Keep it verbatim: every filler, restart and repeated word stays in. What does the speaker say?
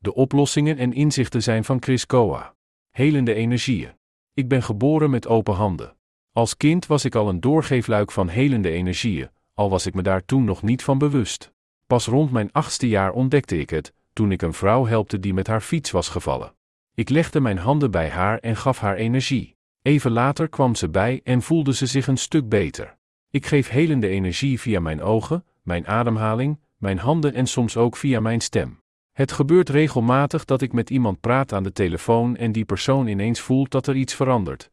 De oplossingen en inzichten zijn van Chris Koa. Helende energieën. Ik ben geboren met open handen. Als kind was ik al een doorgeefluik van helende energieën, al was ik me daar toen nog niet van bewust. Pas rond mijn achtste jaar ontdekte ik het, toen ik een vrouw helpte die met haar fiets was gevallen. Ik legde mijn handen bij haar en gaf haar energie. Even later kwam ze bij en voelde ze zich een stuk beter. Ik geef helende energie via mijn ogen, mijn ademhaling, mijn handen en soms ook via mijn stem. Het gebeurt regelmatig dat ik met iemand praat aan de telefoon en die persoon ineens voelt dat er iets verandert.